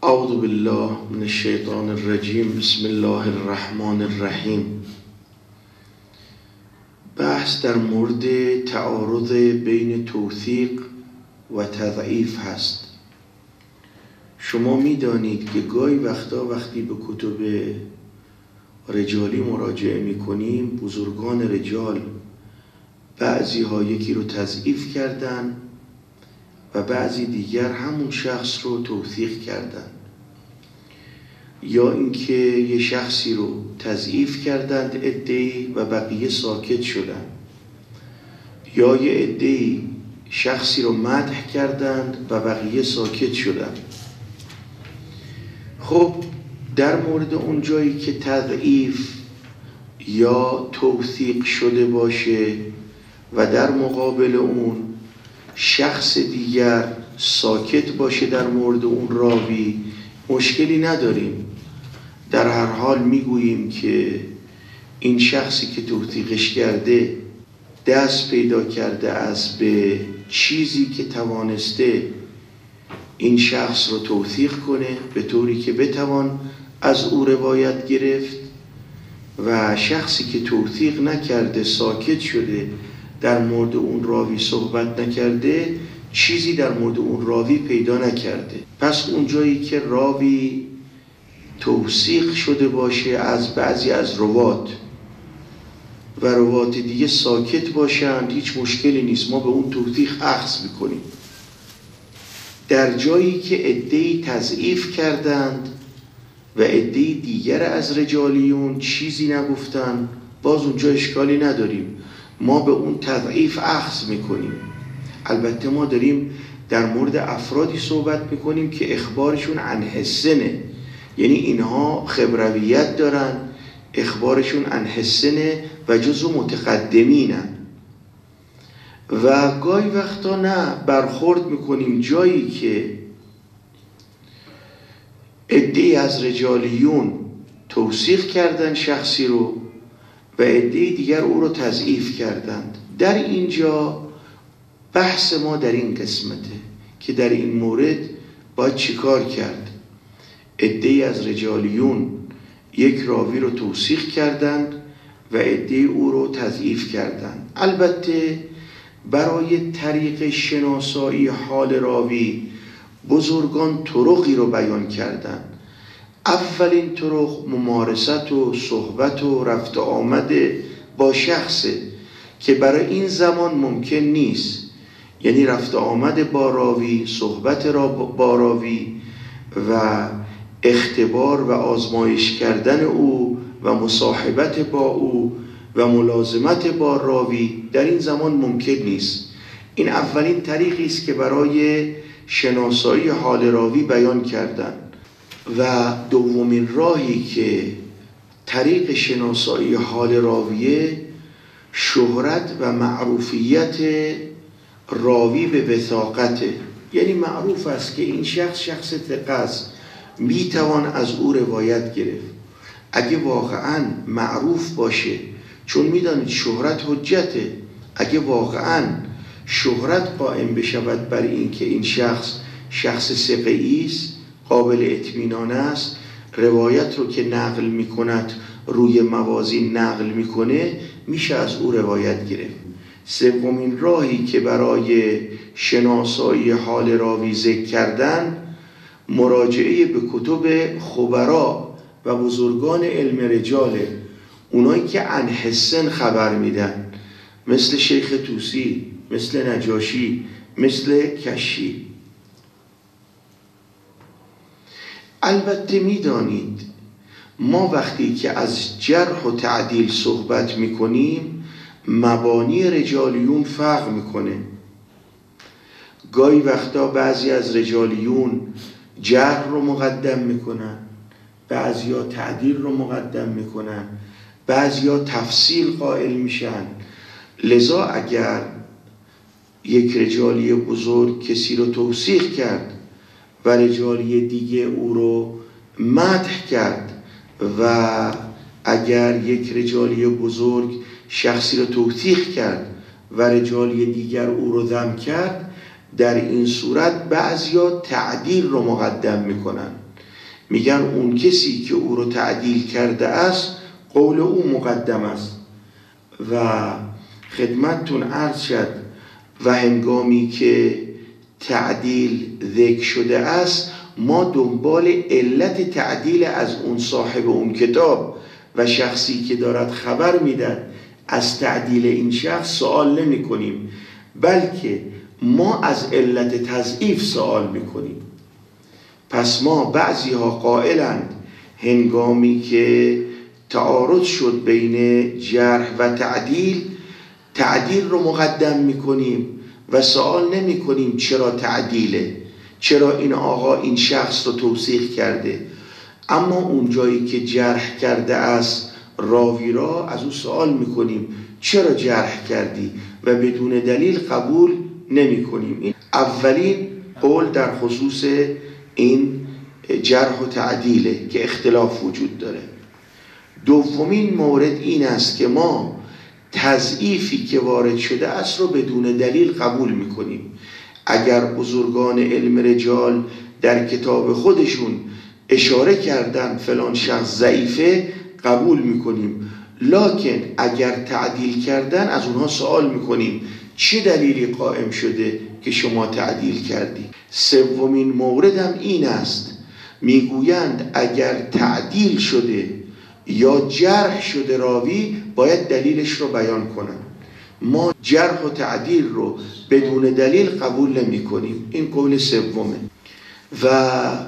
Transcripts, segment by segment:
اعوذ بالله من الشیطان الرجیم. بسم الله الرحمن الرحیم. بحث در مورد تعارض بین توثیق و تضعیف هست. شما میدانید که گاهی وقتا وقتی به کتب رجالی مراجعه میکنیم، بزرگان رجال بعضی ها یکی رو تضعیف کردن و بعضی دیگر همون شخص رو توثیق کردن، یا اینکه یه شخصی رو تضعیف کردند عده‌ای و بقیه ساکت شدن، یا یه عده‌ای شخصی رو مدح کردند و بقیه ساکت شدن. خب در مورد اون جایی که تضعیف یا توثیق شده باشه و در مقابل اون شخص دیگر ساکت باشه در مورد اون راوی، مشکلی نداریم. در هر حال میگوییم که این شخصی که توثیقش کرده دست پیدا کرده از به چیزی که توانسته این شخص رو توثیق کنه به طوری که بتوان از او روایت گرفت، و شخصی که توثیق نکرده ساکت شده در مورد اون راوی صحبت نکرده، چیزی در مورد اون راوی پیدا نکرده. پس اون جایی که راوی توثیق شده باشه از بعضی از روات و روات دیگه ساکت باشند، هیچ مشکلی نیست، ما به اون توثیق اخذ میکنیم. در جایی که عده‌ای تضعیف کردند و عده‌ای دیگر از رجالیون چیزی نگفتن، باز اونجا اشکالی نداریم، ما به اون تضعیف اخذ میکنیم. البته ما داریم در مورد افرادی صحبت میکنیم که اخبارشون عن حسنه، یعنی اینها خبرویت دارن، اخبارشون عن حسنه و جزو متقدمینن. و گاهی وقتا نه، برخورد میکنیم جایی که عده‌ای از رجالیون توثیق کردن شخصی رو و عده‌ای دیگر او رو تضعیف کردند. در اینجا بحث ما در این قسمته که در این مورد باید چیکار کرد. عده‌ای از رجالیون یک راوی رو توثیق کردند و عده‌ای او رو تضعیف کردند. البته برای طریق شناسایی حال راوی بزرگان طرقی رو بیان کردند. اولین طرق ممارست و صحبت و رفت آمد با شخصه که برای این زمان ممکن نیست، یعنی رفت آمد با راوی، صحبت با راوی و اختبار و آزمایش کردن او و مصاحبت با او و ملازمت با راوی در این زمان ممکن نیست. این اولین طریقی است که برای شناسایی حال راوی بیان کردن. و دومین راهی که طریق شناسایی حال راویه، شهرت و معروفیت راوی به وثاقته، یعنی معروف است که این شخص ثقه است، میتوان از او روایت گرفت. اگه واقعا معروف باشه، چون میدانید شهرت حجته، اگه واقعا شهرت قائم بشود بر این که این شخص ثقه‌ای است، قابل اطمینان است، روایت رو که نقل میکند روی موازین نقل میکنه، میشه از او روایت گرفت. سومین راهی که برای شناسایی حال راوی ذکر کردن، مراجعه به کتب خبرا و بزرگان علم رجاله، اونایی که عن حسن خبر میدن، مثل شیخ طوسی، مثل نجاشی، مثل کشی. البته میدانید ما وقتی که از جرح و تعدیل صحبت میکنیم، مبانی رجالیون فرق میکنه. گاهی وقتا بعضی از رجالیون جرح رو مقدم میکنن، بعضی ها تعدیل رو مقدم میکنن، بعضی ها تفصیل قائل میشن. لذا اگر یک رجالی بزرگ کسی رو توثیق کرد و رجالی دیگه او رو مدح کرد، و اگر یک رجالی بزرگ شخصی رو توثیق کرد و رجالی دیگر او رو ذم کرد، در این صورت بعضیا تعدیل رو مقدم میکنن. میگن اون کسی که او رو تعدیل کرده است قول او مقدم است. و خدمتتون عرض شد و هنگامی که تعدیل ذکر شده است ما دنبال علت تعدیل از اون صاحب اون کتاب و شخصی که دارد خبر میدهد از تعدیل این شخص سوال نمی کنیم، بلکه ما از علت تضعیف سوال می کنیم. پس ما بعضی ها قائلند هنگامی که تعارض شد بین جرح و تعدیل رو مقدم می کنیم و سوال نمی کنیم چرا تعدیله، چرا این آقا این شخص رو توثیق کرده. اما اون جایی که جرح کرده است راوی را از او سوال می کنیم چرا جرح کردی و بدون دلیل قبول نمی کنیم. این اولین قول در خصوص این جرح و تعدیله که اختلاف وجود داره. دومین مورد این است که ما تضعیفی که وارد شده است رو بدون دلیل قبول میکنیم. اگر بزرگان علم رجال در کتاب خودشون اشاره کردن فلان شخص ضعیفه قبول میکنیم، لکن اگر تعدیل کردن از اونها سوال میکنیم چه دلیلی قائم شده که شما تعدیل کردی. سومین موردم این است، میگویند اگر تعدیل شده یا جرح شده راوی باید دلیلش رو بیان کنن. ما جرح و تعدیل رو بدون دلیل قبول نمی کنیم. این قول سومه. و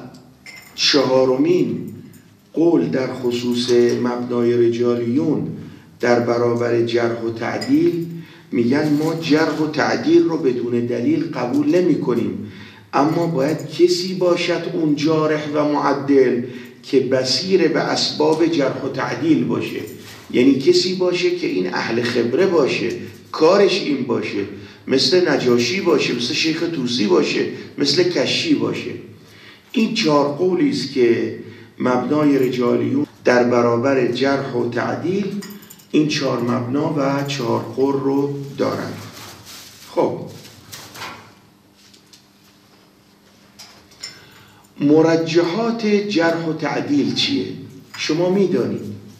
چهارمین قول در خصوص مبنای رجالیون در برابر جرح و تعدیل، میگن ما جرح و تعدیل رو بدون دلیل قبول نمی کنیم، اما باید کسی باشد اون جارح و معدل که بصیر به اسباب جرح و تعدیل باشه، یعنی کسی باشه که این اهل خبره باشه، کارش این باشه، مثل نجاشی باشه، مثل شیخ طوسی باشه، مثل کشی باشه. این چهار قولی است که مبنای رجالیون در برابر جرح و تعدیل این چهار مبنا و چهار قول رو دارن. خب مرجحات جرح و تعدیل چیه؟ شما میدانید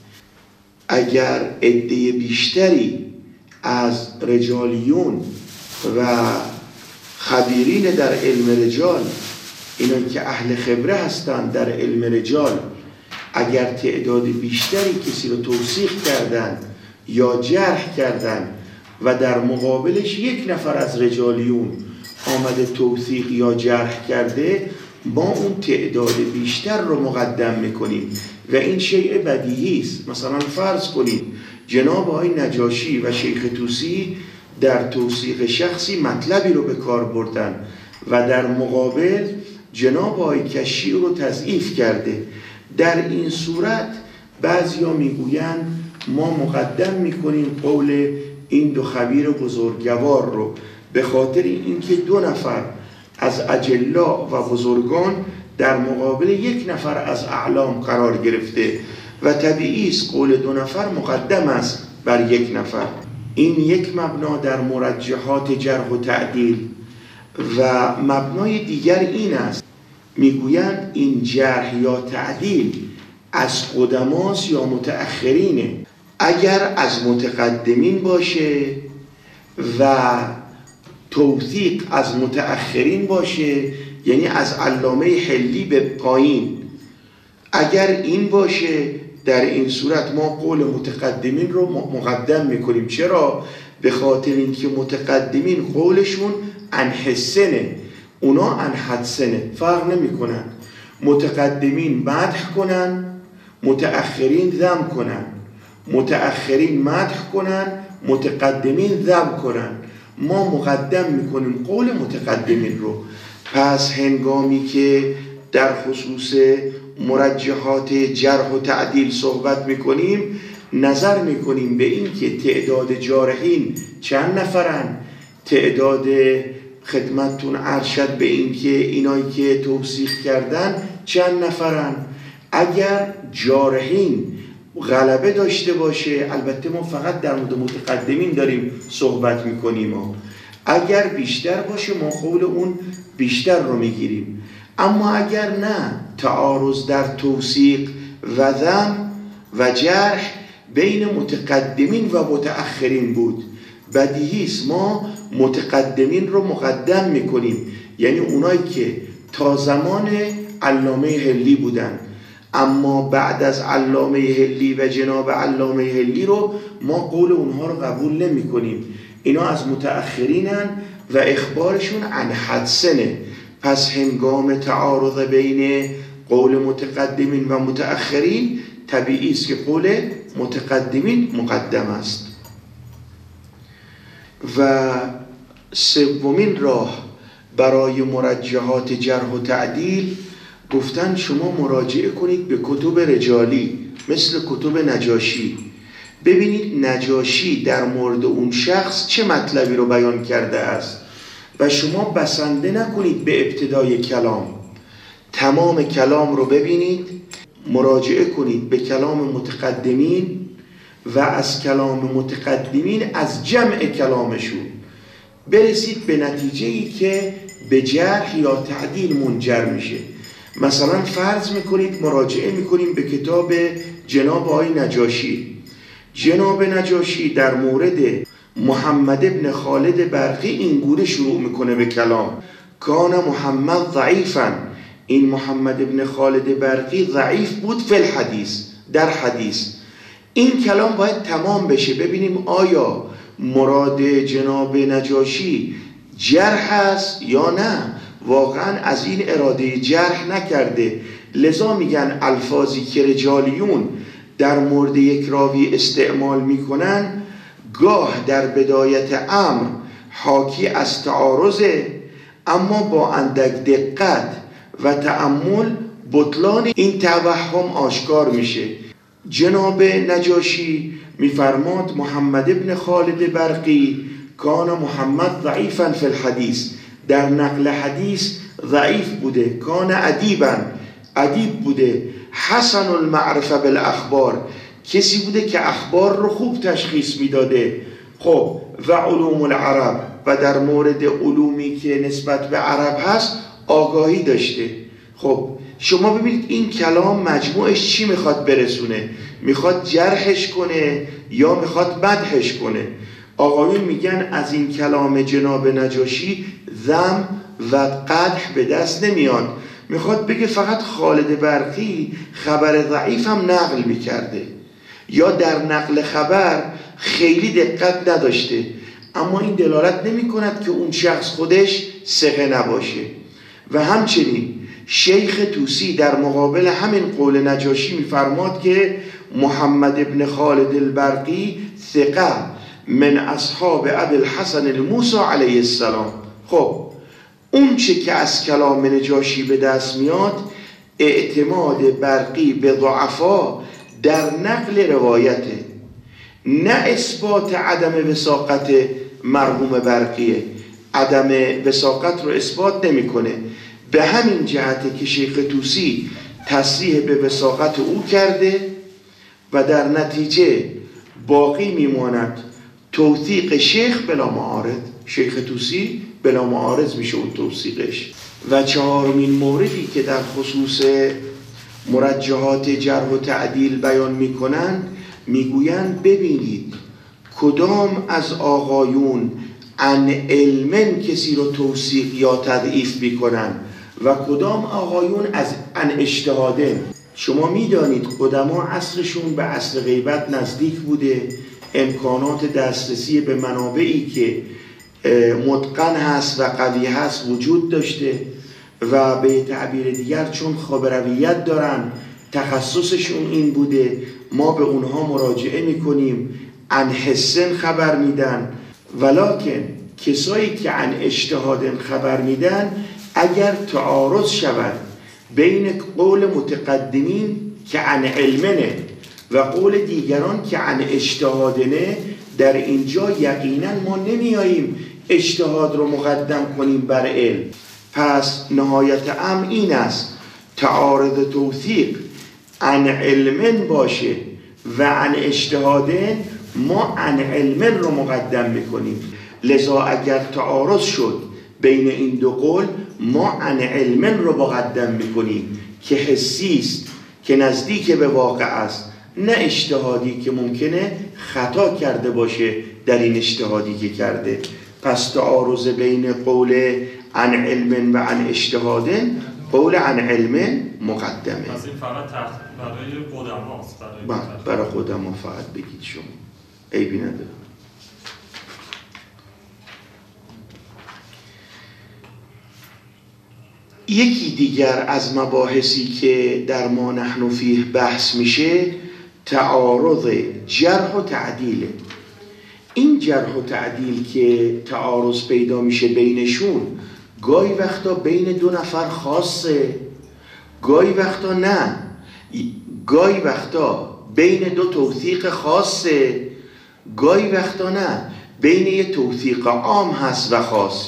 اگر عده بیشتری از رجالیون و خبیرین در علم رجال، اینان که اهل خبره هستند در علم رجال، اگر تعداد بیشتری کسی رو توثیق کردن یا جرح کردن و در مقابلش یک نفر از رجالیون آمده توثیق یا جرح کرده، ما اون تعداد بیشتر رو مقدم میکنیم و این شیء بدیهی است. مثلا فرض کنید جناب آقای نجاشی و شیخ طوسی در توثیق شخصی مطلبی رو به کار بردن و در مقابل جناب آقای کشی رو تضعیف کرده. در این صورت بعضیا میگویند ما مقدم میکنیم قول این دو خبیر بزرگوار رو، به خاطر اینکه دو نفر از اجلا و بزرگان در مقابل یک نفر از اعلام قرار گرفته و طبیعی است قول دو نفر مقدم است بر یک نفر. این یک مبنا در مرجحات جرح و تعدیل. و مبنای دیگر این است، میگویند این جرح یا تعدیل از قدماست یا متأخرینه. اگر از متقدمین باشه و توثیق از متأخرین باشه، یعنی از علامه حلی به پایین، اگر این باشه در این صورت ما قول متقدمین رو مقدم میکنیم. چرا؟ به خاطر اینکه متقدمین قولشون عن حسنه، اونا عن حدسنه، فرق نمی کنن. متقدمین مدح کنن، متأخرین ذم کنن، متأخرین مدح کنن، متقدمین ذم کنن. ما مقدم میکنیم قول متقدمین رو. پس هنگامی که در خصوص مرجحات جرح و تعدیل صحبت میکنیم، نظر میکنیم به این که تعداد جارحین چند نفرن، تعداد خدمتتون عرض شد به این که اینایی که توثیق کردن چند نفرن. اگر جارحین غلبه داشته باشه، البته ما فقط در مورد متقدمین داریم صحبت میکنیم، اگر بیشتر باشه ما قول اون بیشتر رو میگیریم. اما اگر نه تعارض در توثیق و ذم و جرح بین متقدمین و متأخرین بود، بدیهی است ما متقدمین رو مقدم میکنیم، یعنی اونایی که تا زمان علامه حلی بودن، اما بعد از علامه حلی و جناب علامه حلی رو ما قول اونها رو قبول نمی کنیم. اینا از متأخرینن و اخبارشون عن حدثنه. پس هنگام تعارض بین قول متقدمین و متأخرین طبیعی است که قول متقدمین مقدم است. و سومین راه برای مرجحات جرح و تعدیل گفتن شما مراجعه کنید به کتب رجالی مثل کتب نجاشی، ببینید نجاشی در مورد اون شخص چه مطلبی رو بیان کرده است و شما بسنده نکنید به ابتدای کلام، تمام کلام رو ببینید، مراجعه کنید به کلام متقدمین و از کلام متقدمین از جمع کلامشون برسید به نتیجه‌ای که به جرح یا تعدیل منجر میشه. مثلا فرض میکنید مراجعه میکنیم به کتاب جناب آقای نجاشی. جناب نجاشی در مورد محمد ابن خالد برقی این گونه شروع میکنه به کلام: کان محمد ضعیفا، این محمد ابن خالد برقی ضعیف بود فی الحدیث، در حدیث. این کلام باید تمام بشه، ببینیم آیا مراد جناب نجاشی جرح است یا نه، واقعا از این اراده جرح نکرده. لذا میگن الفاظی که رجالیون در مورد یک راوی استعمال میکنن گاه در بدایت امر حاکی از تعارضه، اما با اندک دقت و تأمل بطلان این توهم آشکار میشه. جناب نجاشی میفرماد محمد ابن خالد برقی کان محمد ضعیفا فی الحدیث، در نقل حدیث ضعیف بوده، کان ادیبا، ادیب بوده، حسن المعرفه بالاخبار، کسی بوده که اخبار رو خوب تشخیص میداده. خب و علوم العرب، و در مورد علومی که نسبت به عرب هست آگاهی داشته. خب شما ببینید این کلام مجموعش چی میخواد برسونه؟ میخواد جرحش کنه یا میخواد مدحش کنه؟ آقایون میگن از این کلام جناب نجاشی ذم و قدح به دست نمیاد، میخواد بگه فقط خالد برقی خبر ضعیف هم نقل میکرده یا در نقل خبر خیلی دقت نداشته، اما این دلالت نمی کند که اون شخص خودش ثقه نباشه. و همچنین شیخ طوسی در مقابل همین قول نجاشی میفرماد که محمد ابن خالد البرقی ثقه من اصحاب ابی الحسن الموسی علیه السلام. خب اون چه که از کلام نجاشی به دست میاد اعتماد برقی به ضعفا در نقل روایته، نه اثبات عدم وثاقت مرحوم برقیه. عدم وثاقت رو اثبات نمیکنه. به همین جهته که شیخ طوسی تصریح به وثاقت او کرده و در نتیجه باقی میماند توثیق شیخ بلا معارض. شیخ طوسی بلا معارض میشه اون توثیقش. و چهارمین موردی که در خصوص مرجحات جرح و تعدیل بیان میکنند، میگویند ببینید کدام از آقایون عن علم کسی رو توثیق یا تضعیف میکنن و کدام آقایون از عن اجتهاده. شما میدانید قدما عصرشون به عصر غیبت نزدیک بوده، امکانات دسترسی به منابعی که متقن هست و قوی هست وجود داشته و به تعبیر دیگر چون خبرویت دارن تخصصشون این بوده، ما به اونها مراجعه میکنیم، عن حسن خبر میدن. ولکن کسایی که عن اجتهاد خبر میدن اگر تعارض شود بین قول متقدمین که عن علمنه و قول دیگران که عن اجتهادنه، در اینجا یقینا ما نمیاییم اجتهاد رو مقدم کنیم بر علم. پس نهایت امر این است تعارض توثیق عن علمن باشه و عن اجتهادن، ما عن علمن رو مقدم میکنیم. لذا اگر تعارض شد بین این دو قول ما عن علم رو مقدم میکنیم که حسی است، که نزدیک به واقع است، نه اجتهادی که ممکنه خطا کرده باشه در این اجتهادی که کرده. پس تعارض بین قول عن علم و عن اجتهاد، قول عن علم مقدمه. پس این فقط برای قدماست. برای قدما فقط بگید شما، عیبی نداره. یکی دیگر از مباحثی که در ما نحن فیه بحث میشه تعارض جرح و تعدیله. این جرح و تعدیل که تعارض پیدا میشه بینشون، گاهی وقتا بین دو نفر خاصه، گاهی وقتا نه، گاهی وقتا بین دو توثیق خاصه، گاهی وقتا نه، بین یه توثیق عام هست و خاص.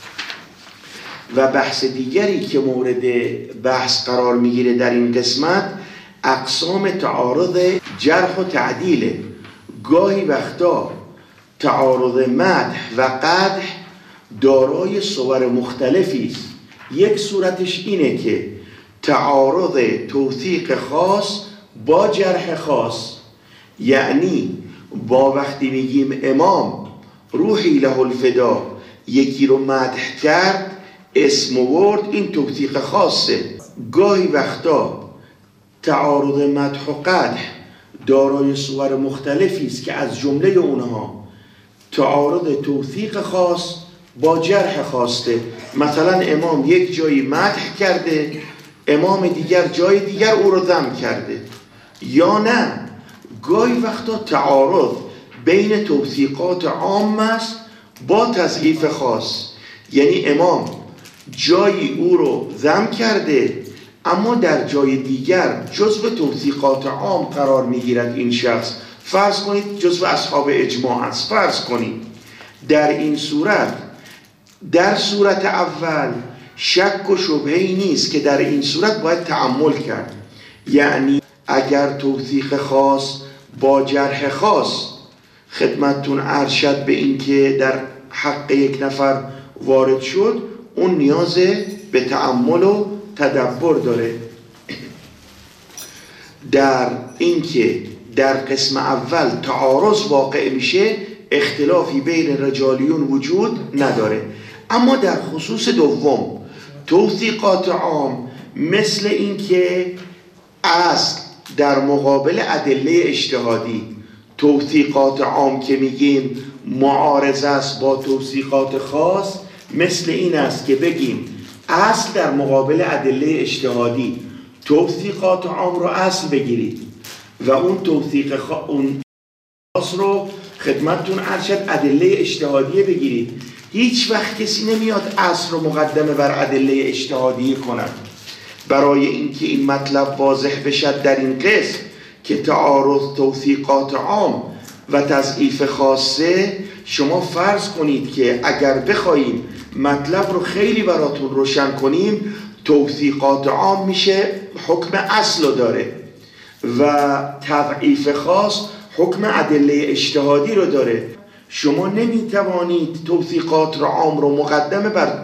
و بحث دیگری که مورد بحث قرار میگیره در این قسمت اقسام تعارض جرح و تعدیله. گاهی وقتا تعارض مدح و قدح دارای صور مختلفی است. یک صورتش اینه که تعارض توثیق خاص با جرح خاص، یعنی با وقتی میگیم امام روحی له الفدا یکی رو مدح کرد، اسم ورد، این توثیق خاصه. گاهی وقتا تعارض مدح و قدح دارای صور مختلفی است که از جمله اونها تعارض توثیق خاص با جرح خاصه. مثلا امام یک جایی مدح کرده، امام دیگر جای دیگر او رو ذم کرده. یا نه، گاهی وقتا تعارض بین توثیقات عام است با تضعیف خاص، یعنی امام جایی او رو ذم کرده اما در جای دیگر جزو توثیقات عام قرار میگیرد این شخص. فرض کنید جزو اصحاب اجماع است، فرض کنید. در این صورت، در صورت اول شک و شبهه‌ای نیست که در این صورت باید تأمل کرد. یعنی اگر توثیق خاص با جرح خاص خدمتتون عرض شد به این که در حق یک نفر وارد شد، اون نیاز به تأمل و تدبر داره. در این که در قسم اول تعارض واقع میشه، اختلافی بین رجالیون وجود نداره. اما در خصوص دوم توثیقات عام، مثل این که اصل در مقابل ادله اجتهادی، توثیقات عام که میگیم معارضه است با توثیقات خاص، مثل این است که بگیم اصل در مقابل ادله اجتهادی، توثیقات عام رو اصل بگیرید و اون توثیق اون خاص رو خدمتتون ارشد ادله اجتهادیه بگیرید. هیچ وقت کسی نمیاد اصل رو مقدمه بر ادله اجتهادیه کند. برای اینکه این مطلب واضح بشد در این قسم که تعارض توثیقات عام و تضعیف خاصه، شما فرض کنید که اگر بخوایم مطلب رو خیلی براتون روشن کنیم، توثیقات عام میشه حکم اصل رو داره و تضعیف خاص حکم ادله اجتهادی رو داره. شما نمیتوانید توثیقات عام رو مقدمه بر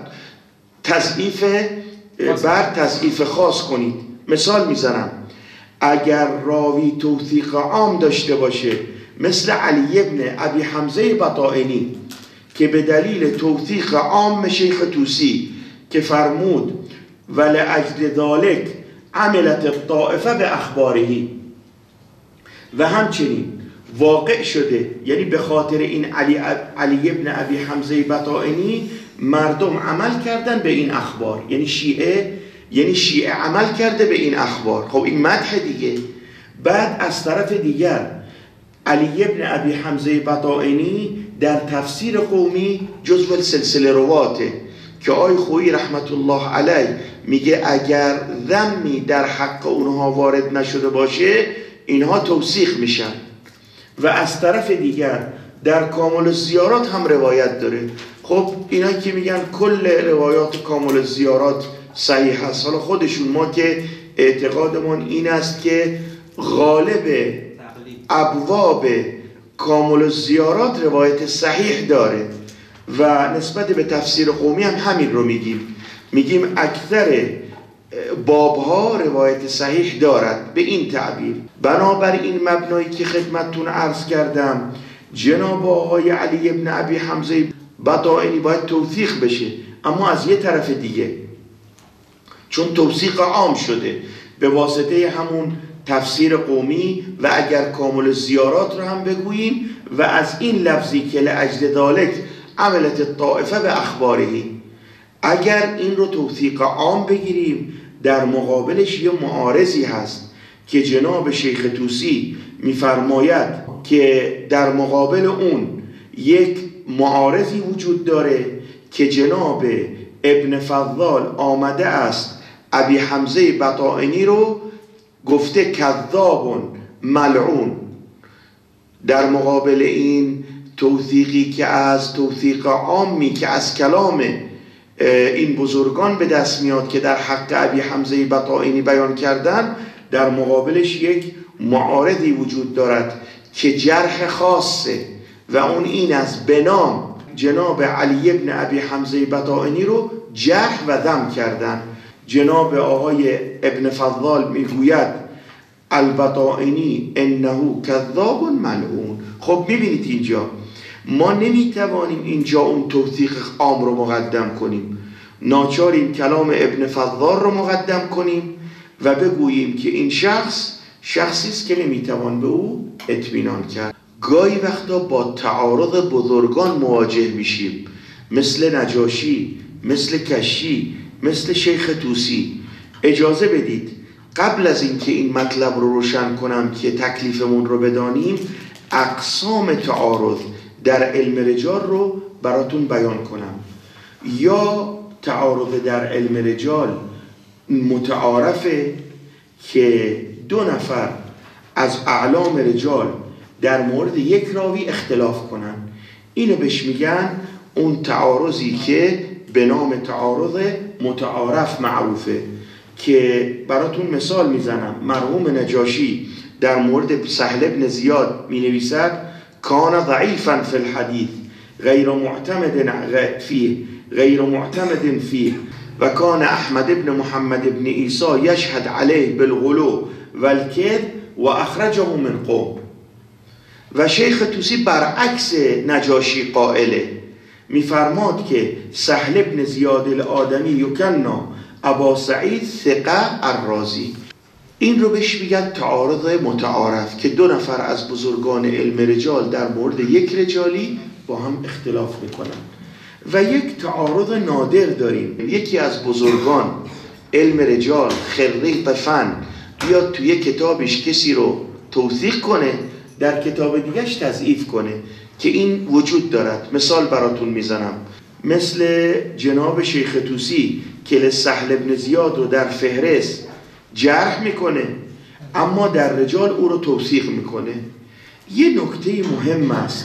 تضعیف خاص کنید. مثال میزنم، اگر راوی توثیق عام داشته باشه مثل علی ابن ابی حمزه بطائنی که به دلیل توثیق عام شیخ طوسی که فرمود ولأجل ذلك عملت الطائفه به اخبارهی، و همچنین واقع شده، یعنی به خاطر این علی ابن ابی حمزه بطائنی مردم عمل کردن به این اخبار، یعنی شیعه عمل کرده به این اخبار. خب این مدح دیگه. بعد از طرف دیگر علی ابن ابی حمزه بطائنی در تفسیر قومی جزو سلسله رواته که آی خویی رحمت الله علیه میگه اگر ذمی در حق اونها وارد نشده باشه اینها توثیق میشن. و از طرف دیگر در کامل الزیارات هم روایت داره. خب اینا که میگن کل روایات کامل الزیارات صحیح هست، حالا خودشون، ما که اعتقادمون این است که غالب ابواب کامل الزیارات روایت صحیح داره، و نسبت به تفسیر قومی هم همین رو میگیم اکثر بابها روایت صحیح دارد به این تعبیر. بنابر این مبنایی که خدمتتون عرض کردم جناب آقای علی ابن ابی حمزه بطائنی باید توثیق بشه، اما از یه طرف دیگه، چون توثیق عام شده به واسطه همون تفسیر قومی و اگر کامل زیارات رو هم بگوییم و از این لفظی که لأجل ذالک عملت الطائفه به اخبارهی، اگر این رو توثیق عام بگیریم در مقابلش یه معارضی هست که جناب شیخ طوسی میفرماید که در مقابل اون یک معارضی وجود داره که جناب ابن فضال آمده است ابی حمزه بطائنی رو گفته کذاب ملعون. در مقابل این توثیقی که از توثیق عامی که از کلام این بزرگان به دست میاد که در حق ابی حمزه بطائنی بیان کردن، در مقابلش یک معارضی وجود دارد که جرح خاصه و اون این از بنام جناب علی ابن ابی حمزه بطائنی رو جرح و ذم کردن. جناب آقای ابن فضال میگوید البطائنی انه کذاب ملعون. خب میبینید اینجا ما نمیتوانیم اینجا اون توثیق عام رو مقدم کنیم، ناچاریم کلام ابن فضال رو مقدم کنیم و بگوییم که این شخصی است که نمیتوان به او اطمینان کرد. گاهی وقتا با تعارض بزرگان مواجه میشیم، مثل نجاشی، مثل کشی، مثل شیخ طوسی. اجازه بدید قبل از اینکه این مطلب رو روشن کنم که تکلیفمون رو بدانیم، اقسام تعارض در علم رجال رو براتون بیان کنم. یا تعارض در علم رجال متعارفه که دو نفر از اعلام رجال در مورد یک راوی اختلاف کنن، اینو بهش میگن اون تعارضی که به نام تعارض متعارف معروفه. که براتون مثال میزنم، مرحوم نجاشی در مورد سهل ابن زیاد می نویسد کان ضعیفا فی الحدیث غیر معتمد فیه و کان احمد ابن محمد ابن عیسی یشهد علیه بالغلو والکذب و اخرجه من قوم. و شیخ طوسی برعکس نجاشی قائله، میفرماد که سهل ابن زیاد الآدمی یکنا ابا سعید ثقه الرازی. این رو بهش میگن تعارض متعارف که دو نفر از بزرگان علم رجال در مورد یک رجالی با هم اختلاف میکنن. و یک تعارض نادر داریم، یکی از بزرگان علم رجال خریق فن بیاد توی کتابش کسی رو توثیق کنه، در کتاب دیگهش تضعیف کنه، که این وجود دارد. مثال براتون میزنم، مثل جناب شیخ طوسی که سهل ابن زیاد رو در فهرست جرح میکنه اما در رجال او رو توثیق میکنه. یه نکته مهم است،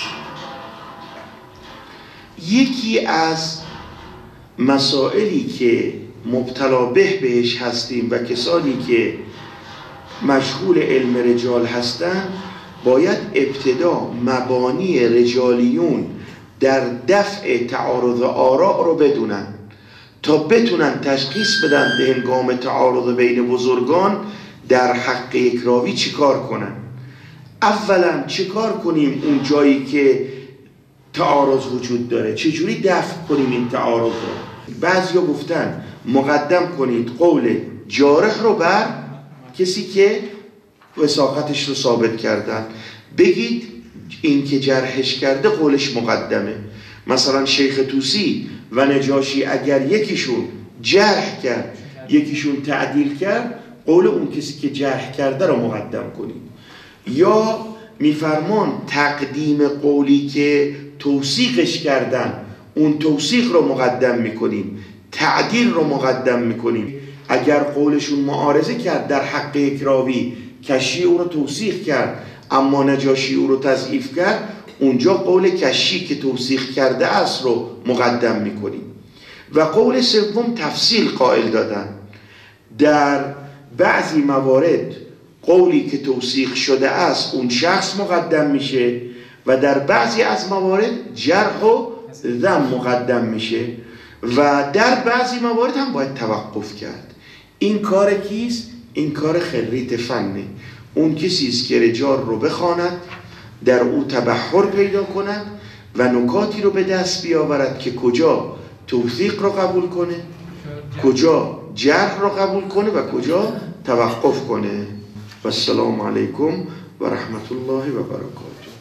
یکی از مسائلی که مبتلا بهش هستیم و کسانی که مشغول علم رجال هستن باید ابتدا مبانی رجالیون در دفع تعارض آراء رو بدونن تا بتونن تشخیص بدن به هنگام تعارض بین بزرگان در حق یک راوی چی کار کنن. اولا چی کار کنیم اون جایی که تعارض وجود داره، چجوری دفع کنیم این تعارض رو. بعضیا گفتن مقدم کنید قول جارح رو بر کسی که وثاقتش رو ثابت کردن، بگید این که جرحش کرده قولش مقدمه. مثلا شیخ طوسی و نجاشی اگر یکیشون جرح کرد یکیشون تعدیل کرد، قول اون کسی که جرح کرده رو مقدم کنید. یا میفرمان تقدیم قولی که توثیقش کردن اون توثیق رو مقدم میکنیم، تعدیل رو مقدم میکنیم. اگر قولشون معارضه کرد در حق یک راوی، کشی او رو توثیق کرد اما نجاشی او رو تضعیف کرد، اونجا قول کشی که توثیق کرده است رو مقدم میکنیم. و قول سوم تفصیل قائل دادن، در بعضی موارد قولی که توثیق شده است اون شخص مقدم میشه و در بعضی از موارد جرح و ذم مقدم میشه و در بعضی موارد هم باید توقف کرد. این کار کیست؟ این کار خریت فنه. اون کسی است که رجال رو بخواند، در او تبحر پیدا کند و نکاتی رو به دست بیاورد که کجا توثیق رو قبول کنه، کجا جرح رو قبول کنه و کجا توقف کنه. و السلام علیکم و رحمت الله و برکاته.